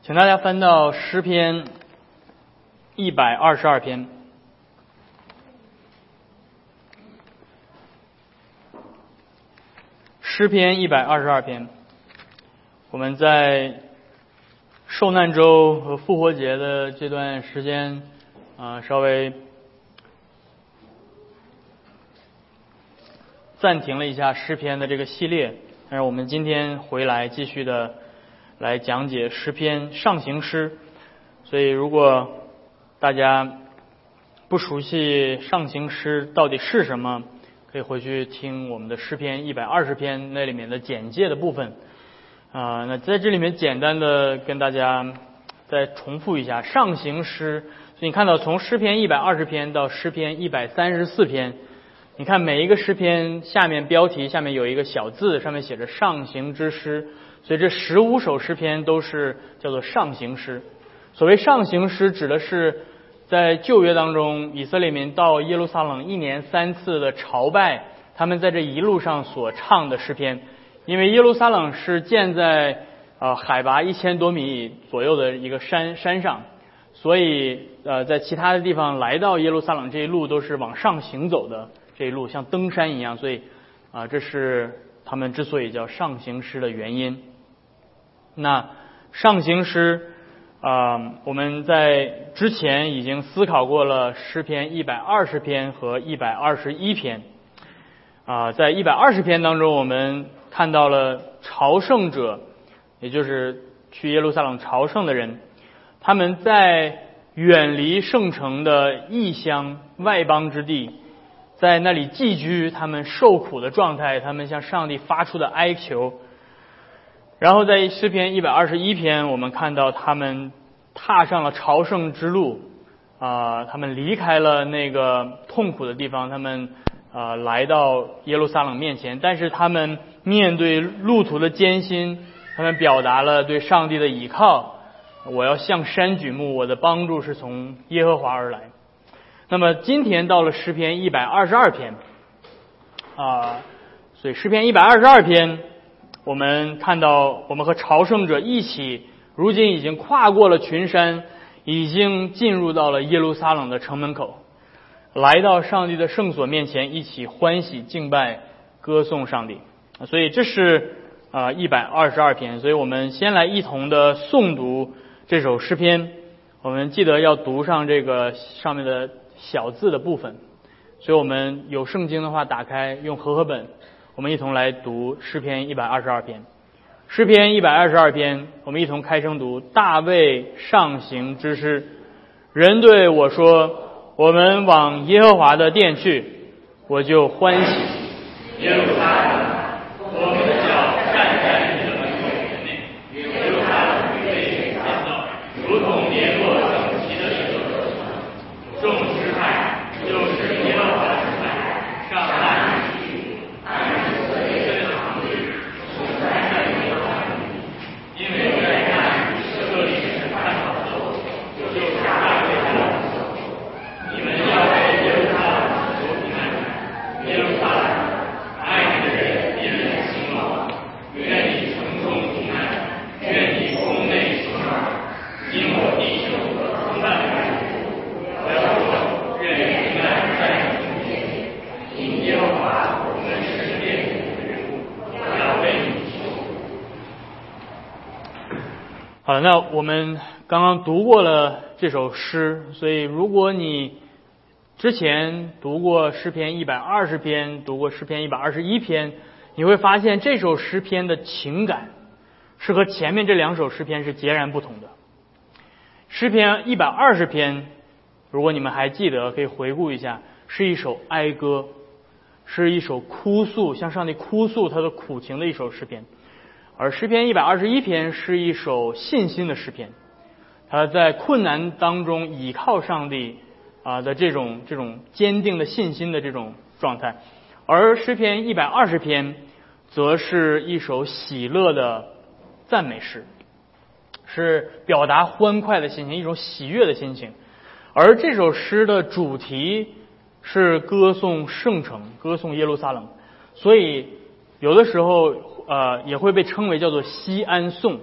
请大家翻到诗篇122篇。诗篇122篇，我们在受难周和复活节的这段时间稍微暂停了一下诗篇的这个系列，但是我们今天回来继续的来讲解诗篇上行诗。所以如果大家不熟悉上行诗到底是什么，可以回去听我们的诗篇120篇那里面的简介的部分。那在这里面简单的跟大家再重复一下上行诗。所以你看到从诗篇120篇到诗篇134篇，你看每一个诗篇下面标题下面有一个小字，上面写着上行之诗，所以这15首诗篇都是叫做上行诗。所谓上行诗指的是在旧约当中，以色列民到耶路撒冷1年3次的朝拜，他们在这一路上所唱的诗篇。因为耶路撒冷是建在海拔1000多米左右的一个山上，所以在其他的地方来到耶路撒冷这一路都是往上行走的这一路，像登山一样，所以这是他们之所以叫上行诗的原因。那上行诗我们在之前已经思考过了诗篇120篇和121篇。在120篇当中，我们看到了朝圣者，也就是去耶路撒冷朝圣的人，他们在远离圣城的异乡外邦之地，在那里寄居，他们受苦的状态，他们向上帝发出的哀求。然后在诗篇121篇，我们看到他们踏上了朝圣之路，他们离开了那个痛苦的地方，他们来到耶路撒冷面前，但是他们面对路途的艰辛，他们表达了对上帝的倚靠。我要向山举目，我的帮助是从耶和华而来。那么今天到了诗篇122篇，所以诗篇122篇，我们看到我们和朝圣者一起，如今已经跨过了群山，已经进入到了耶路撒冷的城门口，来到上帝的圣所面前，一起欢喜敬拜歌颂上帝。所以这是122篇。所以我们先来一同的诵读这首诗篇。我们记得要读上这个上面的小字的部分，所以我们有圣经的话打开用和合本，我们一同来读诗篇122篇。诗篇122篇，我们一同开声读大卫上行之诗。人对我说，我们往耶和华的殿去，我就欢喜。耶路撒冷，我们的脚站在你的门口内，耶路撒冷被建造，如同联络整齐的石头。众支派就是耶和华支派，上岸去，按所谓的常律，处在那耶和华里，因为在那里设立审判宝座，就是大卫的宝座。你们要为耶路撒冷求平安，耶路撒冷，爱你的人必然兴旺。愿你城中平安，愿你宫内兴旺。因我弟兄和同伴们，我要说，愿平安在你中间。因耶和华我们是列祖的人物，我要为你求。好了，那我们刚刚读过了这首诗，所以如果你之前读过诗篇120篇，读过诗篇121篇，你会发现这首诗篇的情感是和前面这2首诗篇是截然不同的。诗篇120篇，如果你们还记得，可以回顾一下，是一首哀歌，是一首哭诉，向上帝哭诉他的苦情的一首诗篇。而诗篇121篇是一首信心的诗篇，他在困难当中倚靠上帝的这种坚定的信心的这种状态。而诗篇120篇则是一首喜乐的赞美诗，是表达欢快的心情，一种喜悦的心情。而这首诗的主题是歌颂圣城，歌颂耶路撒冷，所以有的时候也会被称为叫做西安颂。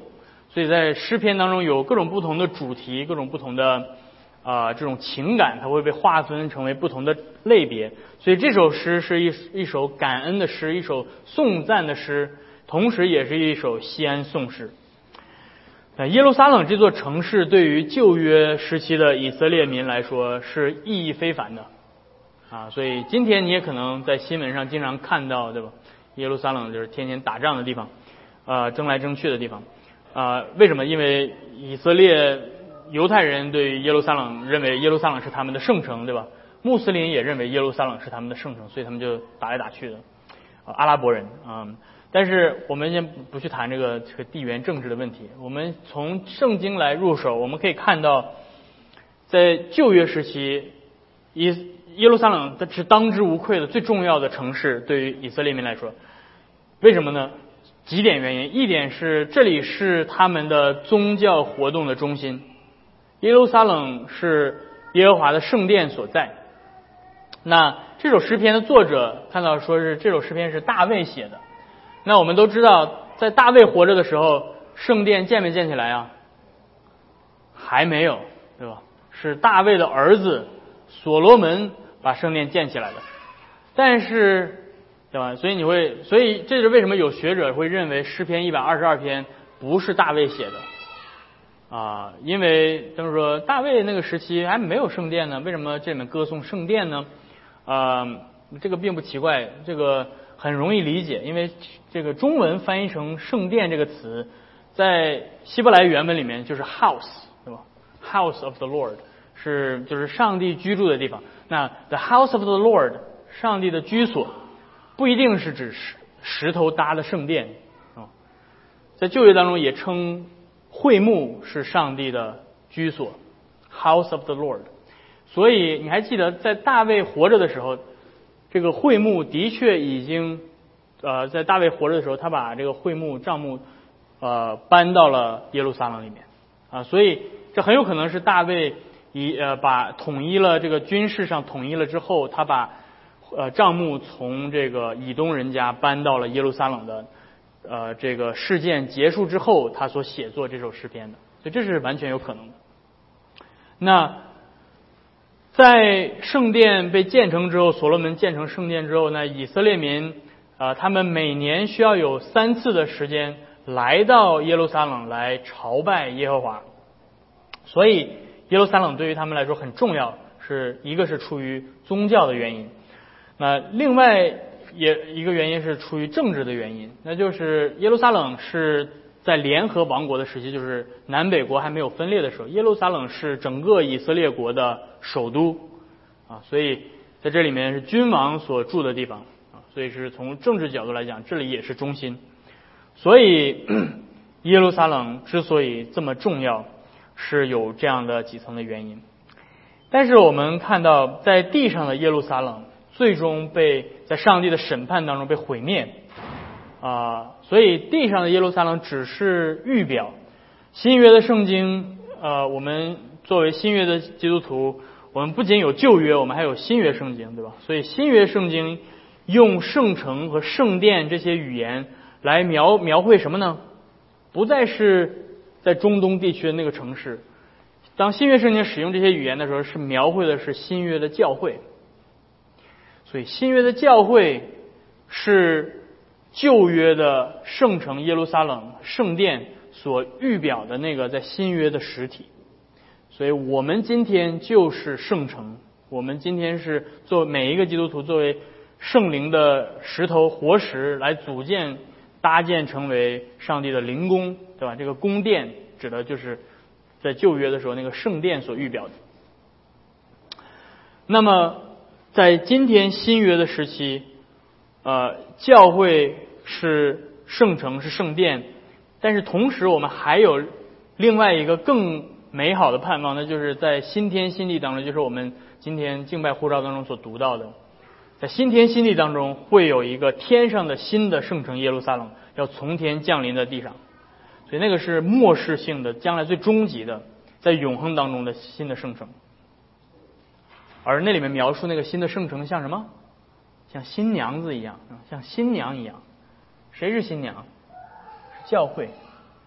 所以在诗篇当中有各种不同的主题，各种不同的这种情感，它会被划分成为不同的类别。所以这首诗是一首感恩的诗，一首颂赞的诗，同时也是一首西安颂诗。耶路撒冷这座城市对于旧约时期的以色列民来说是意义非凡的所以今天你也可能在新闻上经常看到，对吧？耶路撒冷就是天天打仗的地方，争来争去的地方。为什么？因为以色列犹太人对于耶路撒冷认为耶路撒冷是他们的圣城，对吧？穆斯林也认为耶路撒冷是他们的圣城，所以他们就打来打去的。阿拉伯人但是我们先不去谈这个地缘政治的问题，我们从圣经来入手，我们可以看到，在旧约时期，耶路撒冷是当之无愧的最重要的城市，对于以色列民来说。为什么呢？几点原因。一点是这里是他们的宗教活动的中心，耶路撒冷是耶和华的圣殿所在。那这首诗篇的作者看到说是这首诗篇是大卫写的。那我们都知道，在大卫活着的时候，圣殿建没建起来啊？还没有，对吧？是大卫的儿子所罗门把圣殿建起来的。但是，对吧？所以这是为什么有学者会认为诗篇122篇不是大卫写的因为他们说大卫那个时期还没有圣殿呢，为什么这里面歌颂圣殿呢？这个并不奇怪，这个很容易理解，因为这个中文翻译成圣殿这个词，在希伯来原文里面就是 house， 对吧？ House of the Lord 就是上帝居住的地方。那 the house of the Lord 上帝的居所不一定是指石头搭的圣殿在旧约当中也称会幕是上帝的居所 House of the Lord。 所以你还记得在大卫活着的时候，这个会幕的确已经在大卫活着的时候，他把这个会幕帐幕搬到了耶路撒冷里面所以这很有可能是大卫把统一了这个军事上统一了之后，他把帐幕从这个以东人家搬到了耶路撒冷的这个事件结束之后，他所写作这首诗篇的，所以这是完全有可能的。那在圣殿被建成之后，所罗门建成圣殿之后呢，以色列民他们每年需要有3次的时间来到耶路撒冷来朝拜耶和华，所以耶路撒冷对于他们来说很重要，一个是出于宗教的原因，那另外一个原因是出于政治的原因，那就是耶路撒冷是在联合王国的时期，就是南北国还没有分裂的时候，耶路撒冷是整个以色列国的首都所以在这里面是君王所住的地方所以是从政治角度来讲，这里也是中心。所以耶路撒冷之所以这么重要，是有这样的几层的原因。但是我们看到在地上的耶路撒冷最终在上帝的审判当中被毁灭所以地上的耶路撒冷只是预表。新约的圣经我们作为新约的基督徒，我们不仅有旧约，我们还有新约圣经，对吧？所以新约圣经用圣城和圣殿这些语言来描绘什么呢？不再是在中东地区的那个城市。当新约圣经使用这些语言的时候，是描绘的是新约的教会。所以新约的教会是旧约的圣城耶路撒冷圣殿所预表的那个在新约的实体。所以我们今天就是圣城，我们今天是做每一个基督徒作为圣灵的石头活石来搭建成为上帝的灵宫，对吧？这个宫殿指的就是在旧约的时候那个圣殿所预表的。那么在今天新约的时期教会是圣城是圣殿，但是同时我们还有另外一个更美好的盼望，那就是在新天新地当中，就是我们今天敬拜护照当中所读到的，在新天新地当中会有一个天上的新的圣城耶路撒冷要从天降临在地上，所以那个是末世性的，将来最终极的，在永恒当中的新的圣城。而那里面描述那个新的圣城像什么？像新娘子一样，像新娘一样。谁是新娘？是教会。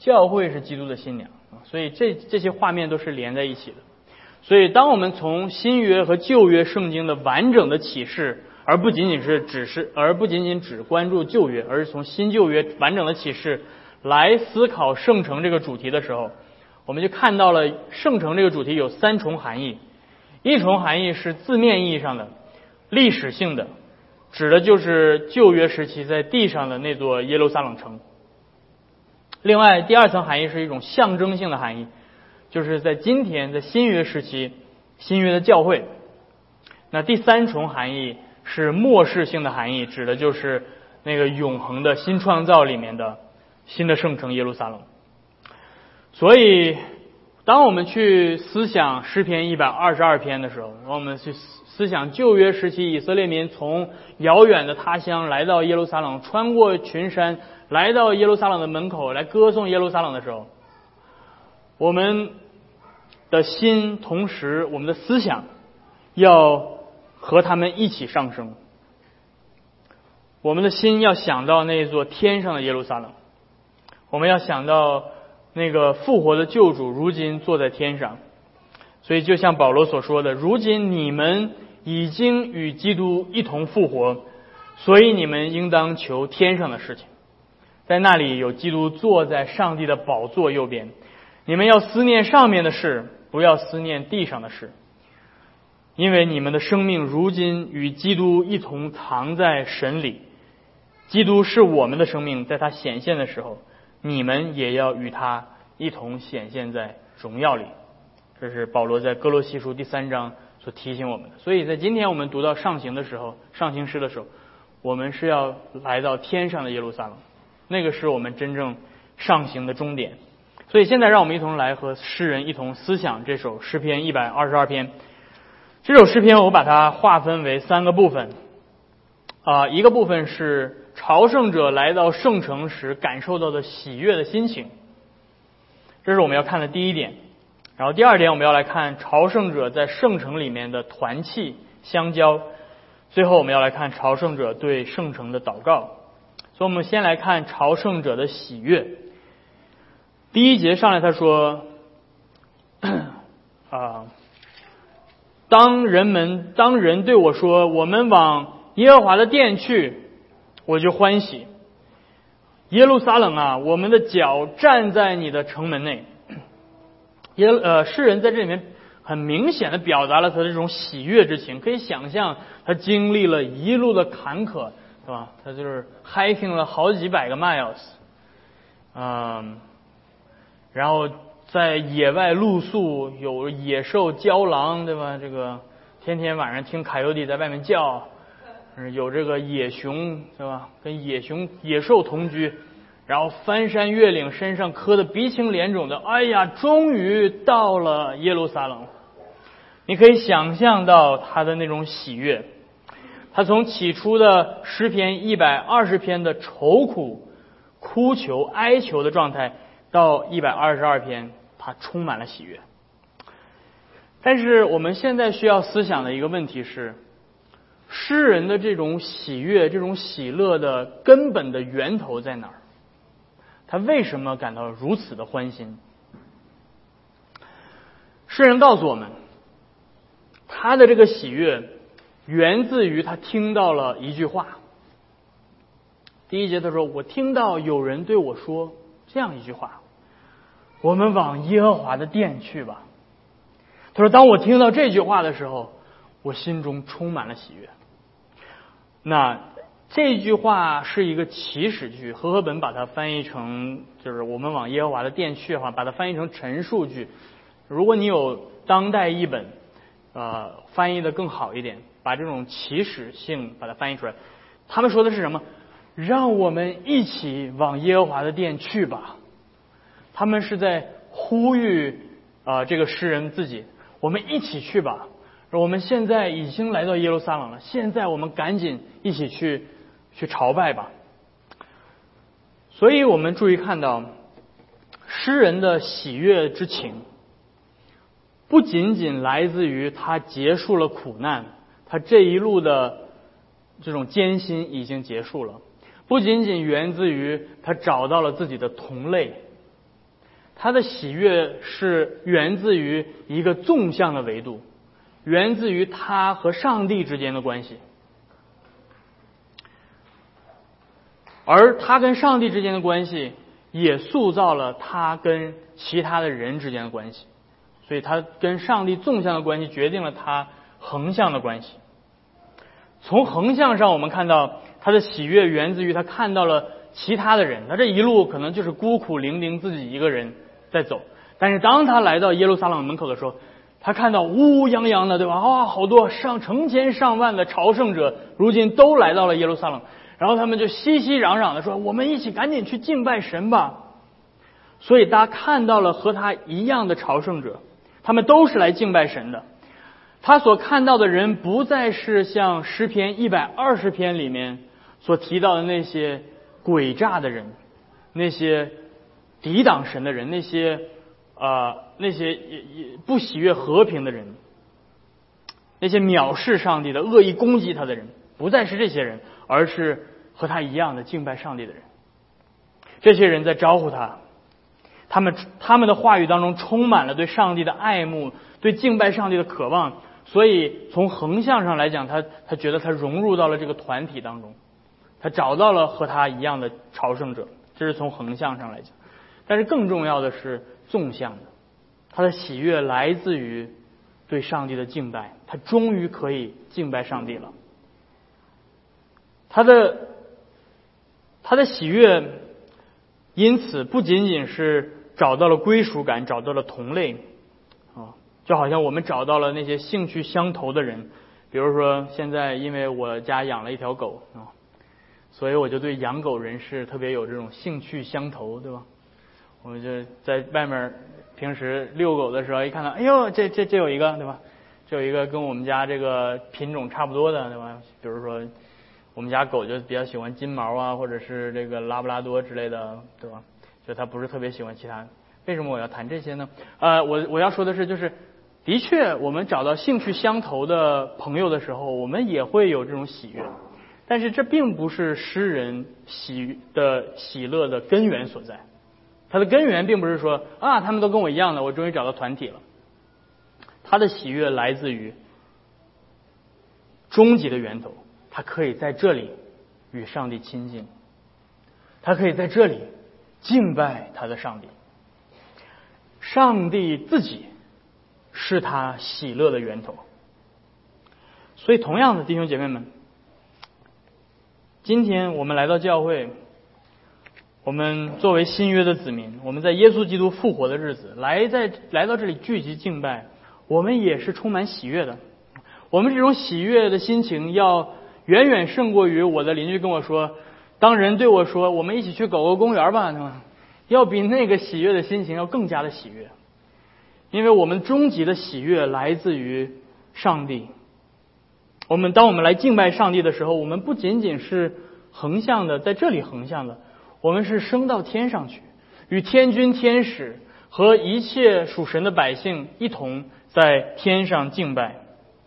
教会是基督的新娘所以这些画面都是连在一起的。所以当我们从新约和旧约圣经的完整的启示，而不仅仅只关注旧约，而是从新旧约完整的启示来思考圣城这个主题的时候，我们就看到了圣城这个主题有三重含义。一重含义是字面意义上的历史性的，指的就是旧约时期在地上的那座耶路撒冷城。另外第二层含义是一种象征性的含义，就是在今天在新约时期新约的教会。那第三重含义是末世性的含义，指的就是那个永恒的新创造里面的新的圣城耶路撒冷。所以当我们去思想诗篇122篇的时候，我们去思想旧约时期以色列民从遥远的他乡来到耶路撒冷，穿过群山来到耶路撒冷的门口来歌颂耶路撒冷的时候，我们的心同时我们的思想要和他们一起上升。我们的心要想到那座天上的耶路撒冷，我们要想到那个复活的救主如今坐在天上。所以就像保罗所说的，如今你们已经与基督一同复活，所以你们应当求天上的事情，在那里有基督坐在上帝的宝座右边。你们要思念上面的事，不要思念地上的事，因为你们的生命如今与基督一同藏在神里。基督是我们的生命，在他显现的时候，你们也要与他一同显现在荣耀里。这是保罗在哥罗西书第3章所提醒我们的。所以在今天我们读到上行诗的时候，我们是要来到天上的耶路撒冷，那个是我们真正上行的终点。所以现在让我们一同来和诗人一同思想这首诗篇122篇。这首诗篇我把它划分为3个部分一个部分是朝圣者来到圣城时感受到的喜悦的心情，这是我们要看的第一点。然后第二点我们要来看朝圣者在圣城里面的团契相交，最后我们要来看朝圣者对圣城的祷告。所以我们先来看朝圣者的喜悦。第一节上来他说当人对我说我们往耶和华的殿去，我就欢喜。耶路撒冷啊，我们的脚站在你的城门内。诗人在这里面很明显的表达了他的这种喜悦之情。可以想象他经历了一路的坎坷，对吧？他就是 hiking 了好几百个 miles，然后在野外露宿，有野兽郊狼，对吧？这个天天晚上听凯尤迪在外面叫，有这个野熊，对吧？跟野兽同居，然后翻山越岭，身上磕得鼻青脸肿的，哎呀，终于到了耶路撒冷。你可以想象到他的那种喜悦。他从起初的诗篇120篇的愁苦、哭求、哀求的状态，到122篇他充满了喜悦。但是我们现在需要思想的一个问题是，诗人的这种喜悦、这种喜乐的根本的源头在哪儿？他为什么感到如此的欢欣？诗人告诉我们，他的这个喜悦源自于他听到了一句话。第一节他说，我听到有人对我说这样一句话，我们往耶和华的殿去吧。他说，当我听到这句话的时候，我心中充满了喜悦。那这句话是一个祈使句，和合本把它翻译成就是我们往耶和华的殿去的话，把它翻译成陈述句。如果你有当代译本翻译的更好一点，把这种祈使性把它翻译出来。他们说的是什么？让我们一起往耶和华的殿去吧。他们是在呼吁这个诗人自己，我们一起去吧。我们现在已经来到耶路撒冷了，现在我们赶紧一起去朝拜吧。所以我们注意看到，诗人的喜悦之情不仅仅来自于他结束了苦难，他这一路的这种艰辛已经结束了，不仅仅源自于他找到了自己的同类， 他的喜悦是源自于一个纵向的维度，源自于他和上帝之间的关系。而他跟上帝之间的关系也塑造了他跟其他的人之间的关系，所以他跟上帝纵向的关系决定了他横向的关系。从横向上我们看到他的喜悦源自于他看到了其他的人，他这一路可能就是孤苦伶仃自己一个人在走，但是当他来到耶路撒冷门口的时候，他看到乌泱泱的，对吧？好多成千上万的朝圣者如今都来到了耶路撒冷，然后他们就熙熙攘攘的说，我们一起赶紧去敬拜神吧。所以大家看到了和他一样的朝圣者，他们都是来敬拜神的。他所看到的人不再是像诗篇120篇里面所提到的那些诡诈的人，那些抵挡神的人，那些不喜悦和平的人，那些藐视上帝的恶意攻击他的人，不再是这些人，而是和他一样的敬拜上帝的人。这些人在招呼他，他们的话语当中充满了对上帝的爱慕，对敬拜上帝的渴望，所以从横向上来讲，他觉得他融入到了这个团体当中，他找到了和他一样的朝圣者，这是从横向上来讲。但是更重要的是纵向的，他的喜悦来自于对上帝的敬拜，他终于可以敬拜上帝了。他的喜悦因此不仅仅是找到了归属感，找到了同类就好像我们找到了那些兴趣相投的人。比如说现在因为我家养了一条狗所以我就对养狗人士特别有这种兴趣相投，对吧？我就在外面平时遛狗的时候一看到，哎呦，这有一个，对吧？这有一个跟我们家这个品种差不多的，对吧？比如说我们家狗就比较喜欢金毛啊，或者是这个拉布拉多之类的，对吧？就它不是特别喜欢其他。为什么我要谈这些呢？我要说的是，就是的确我们找到兴趣相投的朋友的时候，我们也会有这种喜悦，但是这并不是诗人喜乐的根源所在。他的根源并不是说他们都跟我一样的，我终于找到团体了。他的喜悦来自于终极的源头，他可以在这里与上帝亲近，他可以在这里敬拜他的上帝。上帝自己是他喜乐的源头。所以同样的，弟兄姐妹们，今天我们来到教会，我们作为新约的子民，我们在耶稣基督复活的日子来到这里聚集敬拜，我们也是充满喜悦的。我们这种喜悦的心情要远远胜过于我的邻居跟我说，当人对我说我们一起去狗狗公园吧，要比那个喜悦的心情要更加的喜悦。因为我们终极的喜悦来自于上帝。当我们来敬拜上帝的时候，我们不仅仅是横向的，在这里横向的，我们是升到天上去，与天军天使和一切属神的百姓一同在天上敬拜。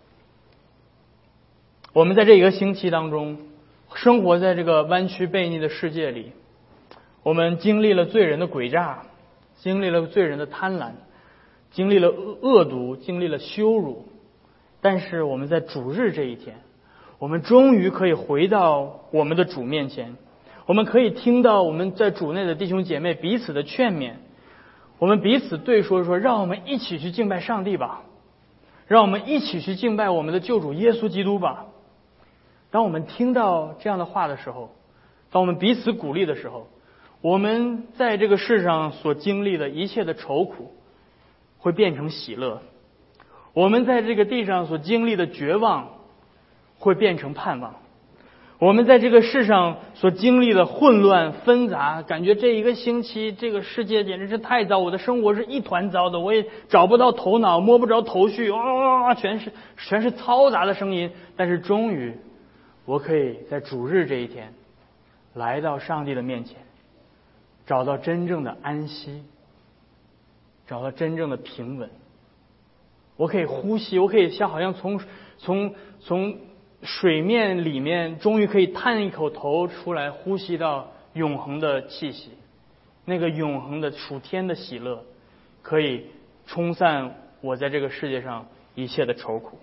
我们在这一个星期当中生活在这个弯曲悖逆的世界里，我们经历了罪人的诡诈，经历了罪人的贪婪，经历了恶毒，经历了羞辱。但是我们在主日这一天，我们终于可以回到我们的主面前，我们可以听到我们在主内的弟兄姐妹彼此的劝勉，我们彼此对说让我们一起去敬拜上帝吧，让我们一起去敬拜我们的救主耶稣基督吧。当我们听到这样的话的时候，当我们彼此鼓励的时候，我们在这个世上所经历的一切的愁苦会变成喜乐，我们在这个地上所经历的绝望会变成盼望，我们在这个世上所经历的混乱纷杂，感觉这一个星期这个世界简直是太糟，我的生活是一团糟的，我也找不到头脑，摸不着头绪，全是嘈杂的声音。但是终于我可以在主日这一天来到上帝的面前，找到真正的安息，找到真正的平稳。我可以呼吸，我可以好像从水面里面终于可以探一口头出来，呼吸到永恒的气息。 那个永恒的属天的喜乐，可以冲散我在这个世界上一切的愁苦。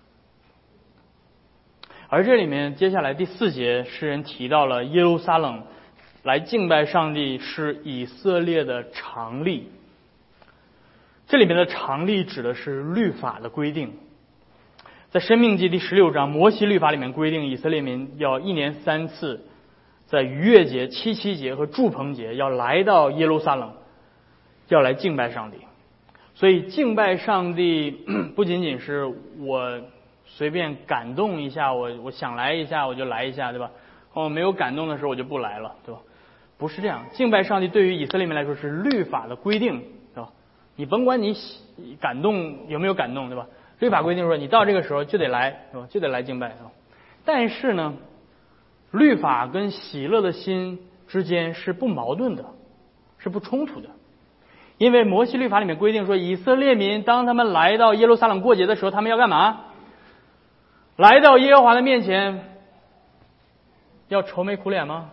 而这里面接下来第4节，诗人提到了耶路撒冷来敬拜上帝是以色列的常例。这里面的常例指的是律法的规定。在申命记第16章，摩西律法里面规定，以色列民要1年3次，在逾越节、七七节和住棚节要来到耶路撒冷，要来敬拜上帝。所以敬拜上帝不仅仅是我随便感动一下，我想来一下我就来一下，对吧？没有感动的时候我就不来了，对吧？不是这样，敬拜上帝对于以色列民来说是律法的规定，对吧？你甭管你感动有没有感动，对吧？律法规定说你到这个时候就得来，对吧？就得来敬拜，对吧？但是呢，律法跟喜乐的心之间是不矛盾的，是不冲突的。因为摩西律法里面规定说，以色列民当他们来到耶路撒冷过节的时候，他们要干嘛？来到耶和华的面前，要愁眉苦脸吗？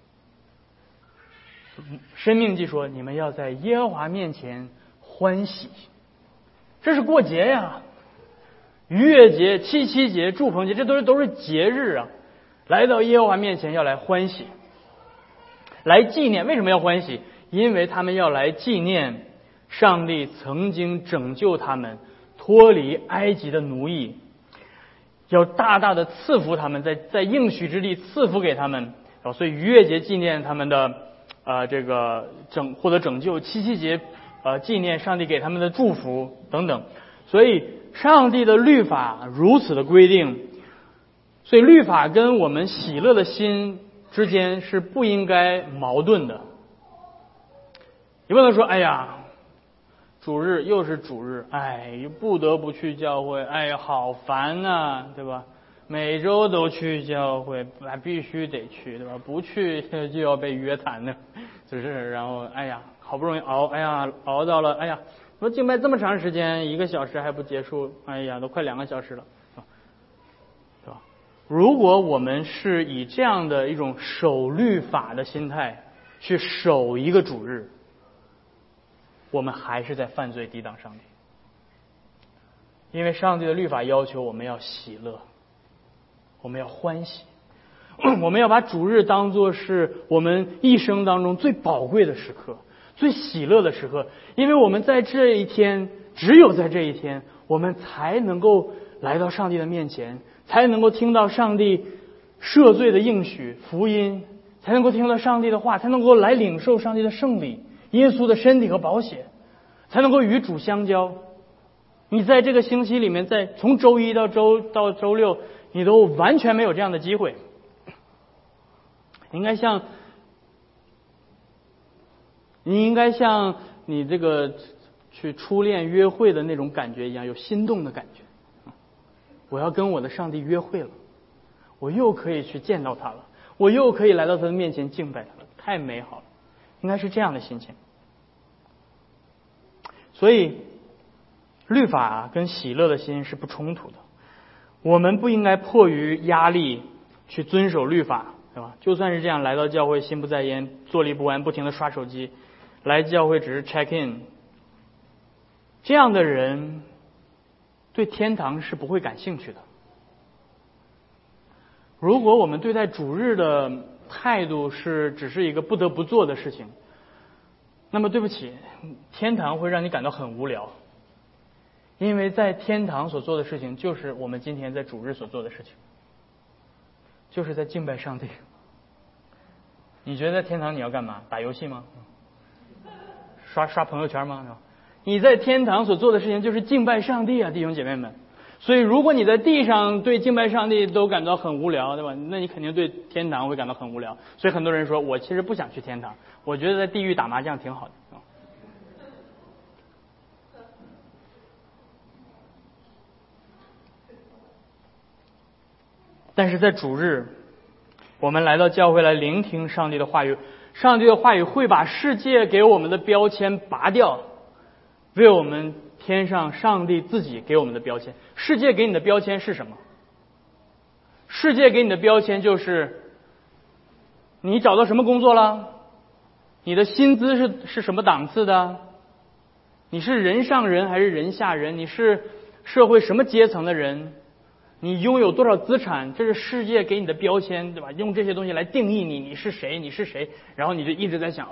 申命记说，你们要在耶和华面前欢喜，这是过节呀。逾越节、七七节、住棚节，这都是节日啊。来到耶和华面前要来欢喜，来纪念。为什么要欢喜？因为他们要来纪念上帝曾经拯救他们脱离埃及的奴役，要大大的赐福他们，在应许之地赐福给他们。所以逾越节纪念他们的获得拯救，七七节纪念上帝给他们的祝福等等。所以上帝的律法如此的规定，所以律法跟我们喜乐的心之间是不应该矛盾的。你不能说，哎呀，主日又是主日，不得不去教会，好烦呐，对吧？每周都去教会，必须得去，对吧？不去就要被约谈的，就是然后好不容易熬到了，说敬拜这么长时间，1个小时还不结束，都快2个小时了，对吧？如果我们是以这样的一种守律法的心态去守一个主日，我们还是在犯罪抵挡上帝。因为上帝的律法要求我们要喜乐，我们要欢喜，我们要把主日当作是我们一生当中最宝贵的时刻，最喜乐的时刻。因为我们在这一天，只有在这一天，我们才能够来到上帝的面前，才能够听到上帝赦罪的应许福音，才能够听到上帝的话，才能够来领受上帝的圣礼，耶稣的身体和宝血，才能够与主相交。你在这个星期里面，从周一到周六，你都完全没有这样的机会。你应该像你这个去初恋约会的那种感觉一样，有心动的感觉。我要跟我的上帝约会了，我又可以去见到他了，我又可以来到他的面前敬拜他了，太美好了。应该是这样的心情。所以律法跟喜乐的心是不冲突的。我们不应该迫于压力去遵守律法，对吧？就算是这样，来到教会心不在焉，坐立不安，不停的刷手机，来教会只是 check in， 这样的人对天堂是不会感兴趣的。如果我们对待主日的态度只是一个不得不做的事情，那么对不起，天堂会让你感到很无聊。因为在天堂所做的事情，就是我们今天在主日所做的事情，就是在敬拜上帝。你觉得在天堂你要干嘛？打游戏吗？刷朋友圈吗？你在天堂所做的事情就是敬拜上帝啊，弟兄姐妹们。所以如果你在地上对敬拜上帝都感到很无聊，对吧？那你肯定对天堂会感到很无聊。所以很多人说，我其实不想去天堂，我觉得在地狱打麻将挺好的。但是在主日，我们来到教会来聆听上帝的话语，上帝的话语会把世界给我们的标签拔掉，为我们添上上帝自己给我们的标签。世界给你的标签是什么？世界给你的标签就是你找到什么工作了？ 你的薪资是什么档次的？你是人上人还是人下人？你是社会什么阶层的人？你拥有多少资产？这是世界给你的标签，对吧？用这些东西来定义你，你是谁？你是谁？然后你就一直在想，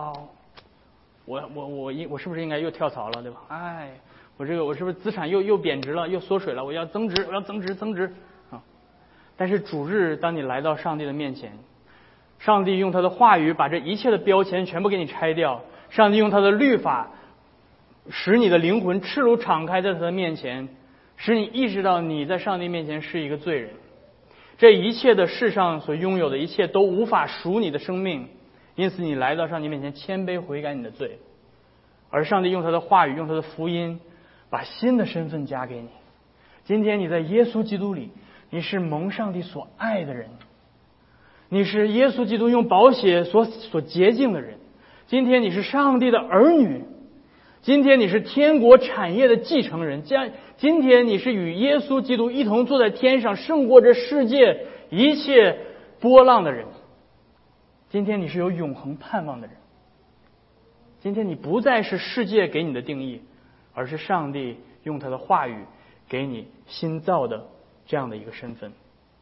我是不是应该又跳槽了，对吧？我是不是资产又贬值了，又缩水了？我要增值啊！但是主日，当你来到上帝的面前，上帝用他的话语把这一切的标签全部给你拆掉，上帝用他的律法使你的灵魂赤裸敞开在他的面前，使你意识到你在上帝面前是一个罪人，这一切的世上所拥有的一切都无法赎你的生命，因此你来到上帝面前谦卑悔改你的罪，而上帝用他的话语，用他的福音把新的身份加给你。今天你在耶稣基督里，你是蒙上帝所爱的人，你是耶稣基督用宝血所洁净的人。今天你是上帝的儿女，今天你是天国产业的继承人，今天你是与耶稣基督一同坐在天上，胜过这世界一切波浪的人。今天你是有永恒盼望的人。今天你不再是世界给你的定义，而是上帝用他的话语给你新造的这样的一个身份。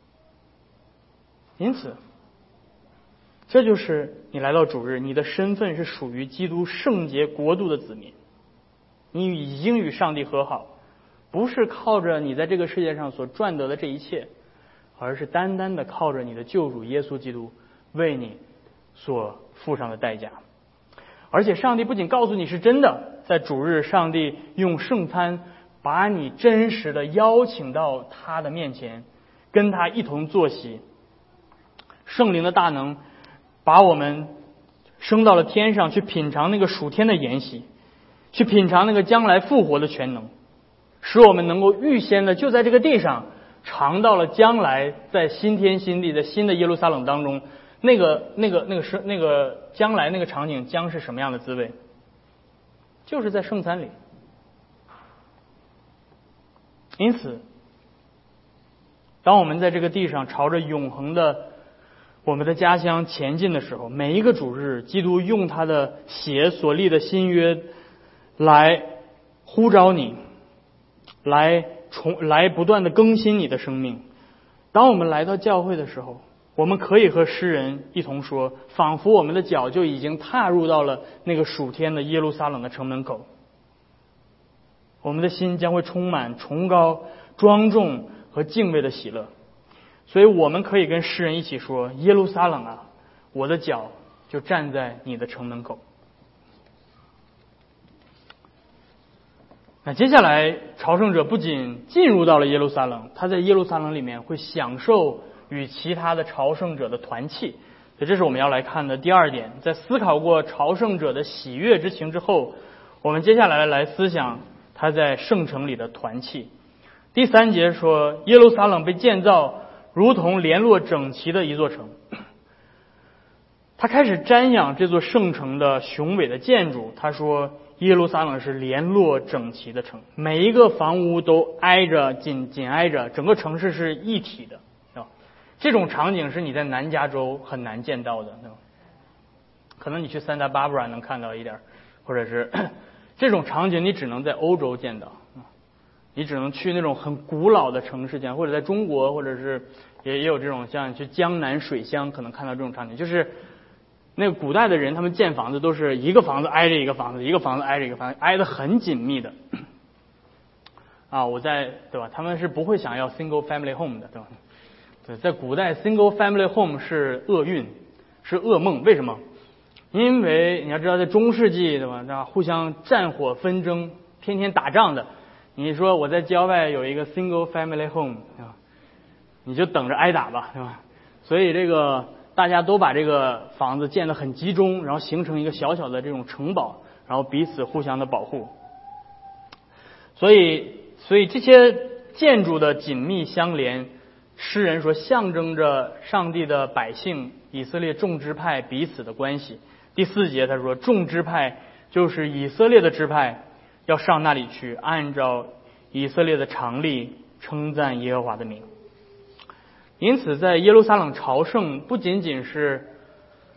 因此，这就是你来到主日，你的身份是属于基督圣洁国度的子民。你已经与上帝和好，不是靠着你在这个世界上所赚得的这一切，而是单单的靠着你的救主耶稣基督为你所付上的代价。而且上帝不仅告诉你是真的，在主日上帝用圣餐把你真实的邀请到他的面前，跟他一同坐席。圣灵的大能把我们升到了天上，去品尝那个属天的筵席，去品尝那个将来复活的全能，使我们能够预先的就在这个地上尝到了将来在新天新地的新的耶路撒冷当中那个将来那个场景将是什么样的滋味，就是在圣餐里。因此，当我们在这个地上朝着永恒的我们的家乡前进的时候，每一个主日，基督用他的血所立的新约来呼召你，来不断的更新你的生命。当我们来到教会的时候，我们可以和诗人一同说，仿佛我们的脚就已经踏入到了那个属天的耶路撒冷的城门口，我们的心将会充满崇高、庄重和敬畏的喜乐。所以我们可以跟诗人一起说，耶路撒冷啊，我的脚就站在你的城门口。那接下来朝圣者不仅进入到了耶路撒冷，他在耶路撒冷里面会享受与其他的朝圣者的团契。所以这是我们要来看的第二点。在思考过朝圣者的喜悦之情之后，我们接下来思想他在圣城里的团契。第3节说，耶路撒冷被建造如同联络整齐的一座城。他开始瞻仰这座圣城的雄伟的建筑。他说耶路撒冷是联络整齐的城，每一个房屋都紧挨着，整个城市是一体的，对吧？这种场景是你在南加州很难见到的，对吧？可能你去Santa Barbara能看到一点，或者是这种场景你只能在欧洲见到，你只能去那种很古老的城市见，或者在中国，或者是也有这种像去江南水乡可能看到这种场景，就是那个古代的人他们建房子都是一个房子挨着一个房子，一个房子挨着一个房子，挨得很紧密的啊，对吧？他们是不会想要 single family home 的，对吧？对，在古代 single family home 是厄运，是噩梦。为什么？因为你要知道在中世纪，对吧？那互相战火纷争，天天打仗的，你说我在郊外有一个 single family home， 对吧？你就等着挨打吧，对吧？所以这个大家都把这个房子建得很集中，然后形成一个小小的这种城堡，然后彼此互相的保护。所以这些建筑的紧密相连，诗人说象征着上帝的百姓以色列众支派彼此的关系。第4节他说，众支派就是以色列的支派，要上那里去，按照以色列的常例称赞耶和华的名。因此在耶路撒冷朝圣不仅仅是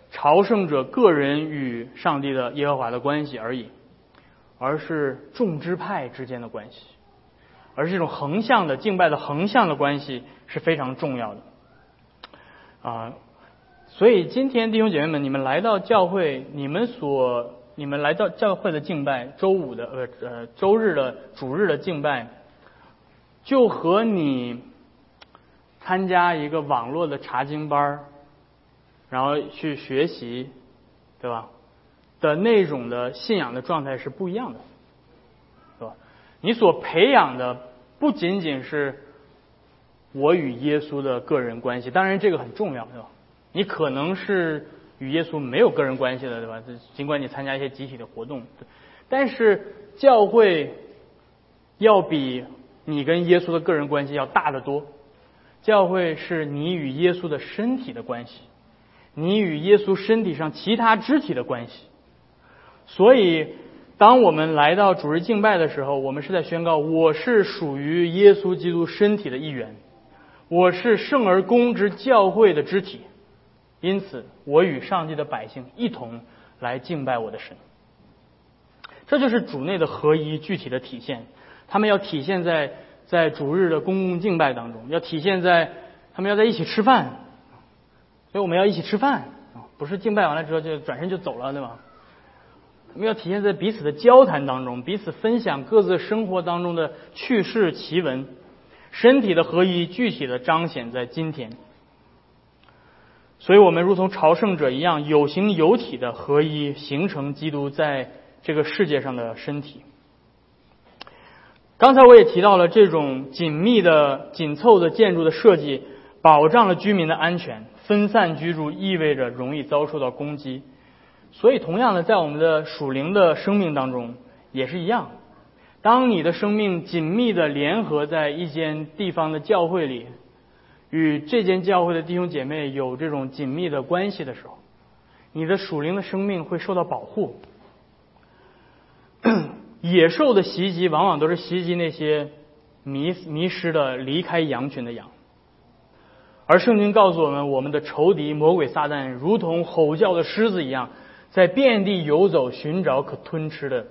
朝圣者个人与上帝的耶和华的关系而已，而是众支派之间的关系，而是这种横向的敬拜的横向的关系是非常重要的所以今天弟兄姐妹们，你们来到教会，你们来到教会的敬拜，周日的主日的敬拜，就和你参加一个网络的查经班，然后去学习，对吧？的那种的信仰的状态是不一样的，对吧？你所培养的不仅仅是我与耶稣的个人关系，当然这个很重要，对吧？你可能是与耶稣没有个人关系的，对吧？尽管你参加一些集体的活动，但是教会要比你跟耶稣的个人关系要大得多。教会是你与耶稣的身体的关系，你与耶稣身体上其他肢体的关系。所以当我们来到主日敬拜的时候，我们是在宣告，我是属于耶稣基督身体的一员，我是圣而公之教会的肢体，因此我与上帝的百姓一同来敬拜我的神。这就是主内的合一具体的体现，他们要体现在主日的公共敬拜当中，要体现在他们要在一起吃饭，所以我们要一起吃饭，不是敬拜完了之后就转身就走了，对吧？我们要体现在彼此的交谈当中，彼此分享各自生活当中的趣事奇闻，身体的合一具体的彰显在今天。所以我们如同朝圣者一样，有形有体的合一，形成基督在这个世界上的身体。刚才我也提到了，这种紧密的紧凑的建筑的设计保障了居民的安全，分散居住意味着容易遭受到攻击。所以同样的，在我们的属灵的生命当中也是一样，当你的生命紧密的联合在一间地方的教会里，与这间教会的弟兄姐妹有这种紧密的关系的时候，你的属灵的生命会受到保护。野兽的袭击往往都是袭击那些迷失的离开羊群的羊，而圣经告诉我们，我们的仇敌魔鬼撒旦如同吼叫的狮子一样，在遍地游走，寻找可吞吃的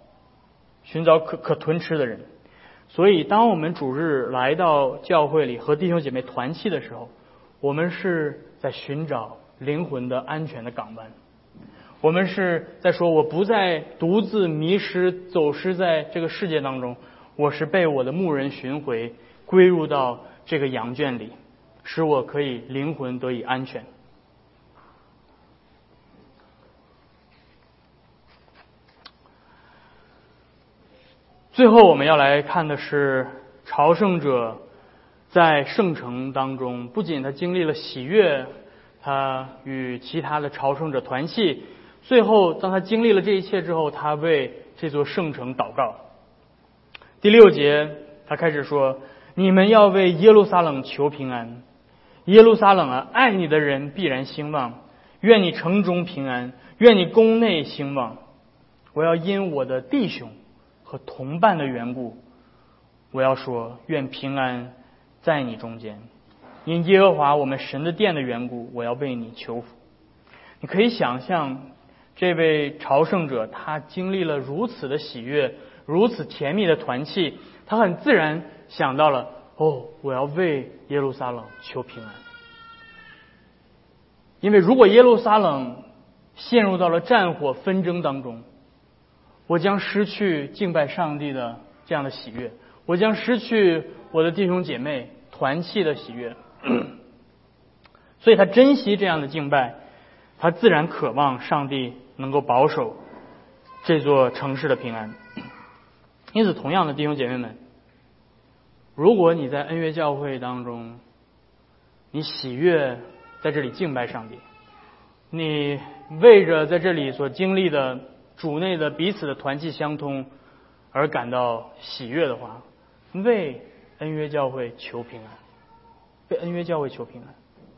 人。所以当我们主日来到教会里和弟兄姐妹团契的时候，我们是在寻找灵魂的安全的港湾，我们是在说，我不再独自迷失走失在这个世界当中，我是被我的牧人寻回，归入到这个羊圈里，使我可以灵魂得以安全。最后我们要来看的是朝圣者在圣城当中，不仅他经历了喜悦，他与其他的朝圣者团契，最后当他经历了这一切之后，他为这座圣城祷告。第6节他开始说，你们要为耶路撒冷求平安，耶路撒冷啊，爱你的人必然兴旺，愿你城中平安，愿你宫内兴旺。我要因我的弟兄和同伴的缘故，我要说，愿平安在你中间。因耶和华我们神的殿的缘故，我要为你求福。你可以想象这位朝圣者，他经历了如此的喜悦，如此甜蜜的团契，他很自然想到了，我要为耶路撒冷求平安。因为如果耶路撒冷陷入到了战火纷争当中，我将失去敬拜上帝的这样的喜悦，我将失去我的弟兄姐妹团契的喜悦。所以他珍惜这样的敬拜，他自然渴望上帝能够保守这座城市的平安。因此同样的弟兄姐妹们，如果你在恩约教会当中，你喜悦在这里敬拜上帝，你为着在这里所经历的主内的彼此的团契相通而感到喜悦的话，为恩约教会求平安，为恩约教会求平安，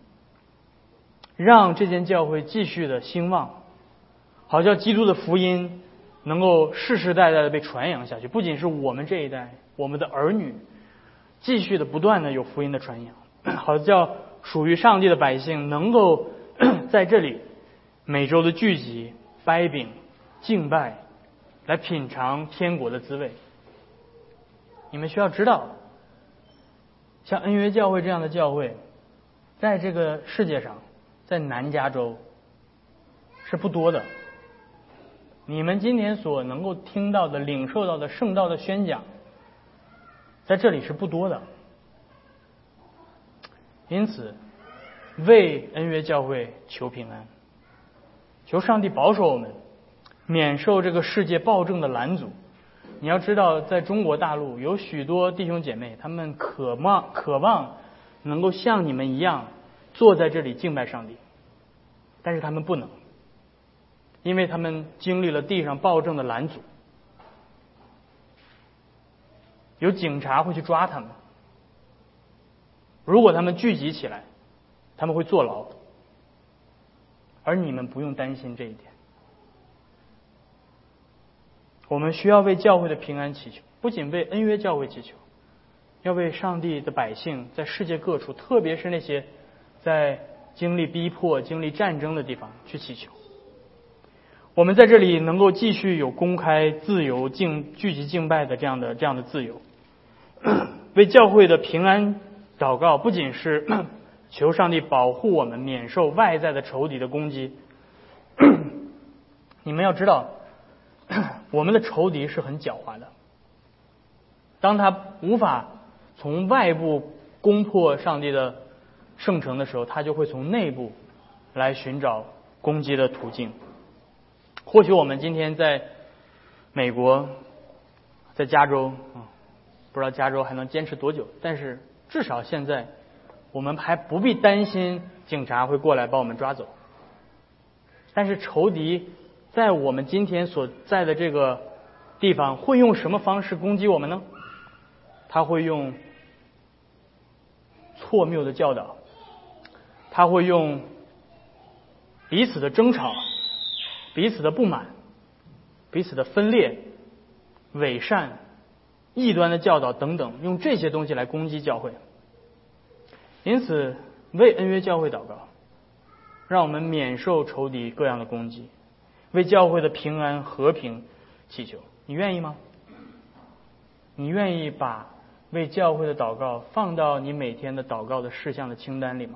让这间教会继续的兴旺，好叫基督的福音能够世世代代的被传扬下去，不仅是我们这一代，我们的儿女继续的不断的有福音的传扬，好叫属于上帝的百姓能够在这里每周的聚集、掰饼、敬拜，来品尝天国的滋味。你们需要知道，像恩约教会这样的教会，在这个世界上，在南加州是不多的。你们今天所能够听到的、领受到的圣道的宣讲，在这里是不多的。因此，为恩约教会求平安，求上帝保守我们，免受这个世界暴政的拦阻。你要知道，在中国大陆有许多弟兄姐妹，他们渴望能够像你们一样坐在这里敬拜上帝，但是他们不能，因为他们经历了地上暴政的拦阻，有警察会去抓他们。如果他们聚集起来，他们会坐牢，而你们不用担心这一点。我们需要为教会的平安祈求，不仅为恩约教会祈求，要为上帝的百姓在世界各处，特别是那些在经历逼迫、经历战争的地方去祈求。我们在这里能够继续有公开、自由聚集敬拜的这样的自由，为教会的平安祷告，不仅是求上帝保护我们免受外在的仇敌的攻击。你们要知道，我们的仇敌是很狡猾的。当他无法从外部攻破上帝的圣城的时候，他就会从内部来寻找攻击的途径。或许我们今天在美国，在加州，不知道加州还能坚持多久，但是至少现在我们还不必担心警察会过来把我们抓走。但是仇敌在我们今天所在的这个地方会用什么方式攻击我们呢？他会用错谬的教导，他会用彼此的争吵、彼此的不满、彼此的分裂、伪善、异端的教导等等，用这些东西来攻击教会。因此，为恩约教会祷告，让我们免受仇敌各样的攻击，为教会的平安和平祈求。你愿意吗？你愿意把为教会的祷告放到你每天的祷告的事项的清单里吗？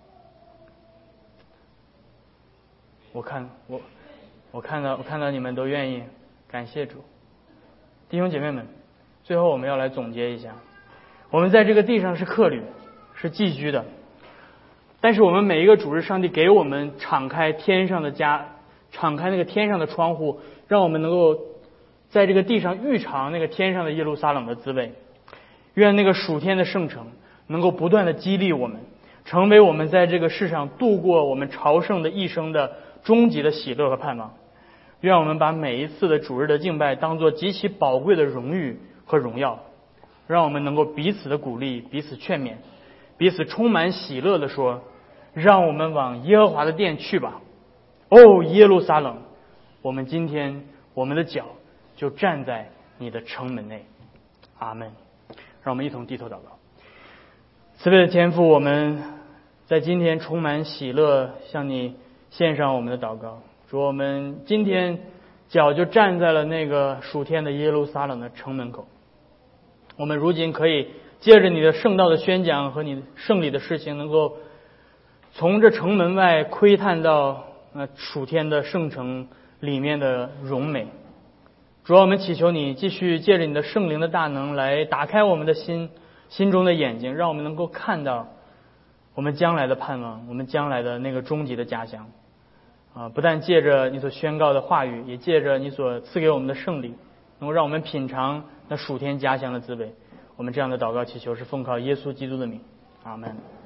我看到你们都愿意，感谢主。弟兄姐妹们，最后我们要来总结一下，我们在这个地上是客旅，是寄居的，但是我们每一个主日，上帝给我们敞开天上的家，敞开那个天上的窗户，让我们能够在这个地上预尝那个天上的耶路撒冷的滋味。愿那个属天的圣城能够不断的激励我们，成为我们在这个世上度过我们朝圣的一生的终极的喜乐和盼望。愿我们把每一次的主日的敬拜当作极其宝贵的荣誉和荣耀，让我们能够彼此的鼓励，彼此劝勉，彼此充满喜乐的说，让我们往耶和华的殿去吧。哦，耶路撒冷，我们今天我们的脚就站在你的城门内。阿们。让我们一同低头祷告。慈悲的天父，我们在今天充满喜乐，向你献上我们的祷告。主，我们今天脚就站在了那个属天的耶路撒冷的城门口。我们如今可以借着你的圣道的宣讲和你圣礼的事情，能够从这城门外窥探到属天的圣城里面的荣美。主，我们祈求你继续借着你的圣灵的大能来打开我们的心中的眼睛，让我们能够看到我们将来的盼望，我们将来的那个终极的家乡。不但借着你所宣告的话语，也借着你所赐给我们的圣礼，能够让我们品尝那属天家乡的滋味。我们这样的祷告祈求是奉靠耶稣基督的名。阿们。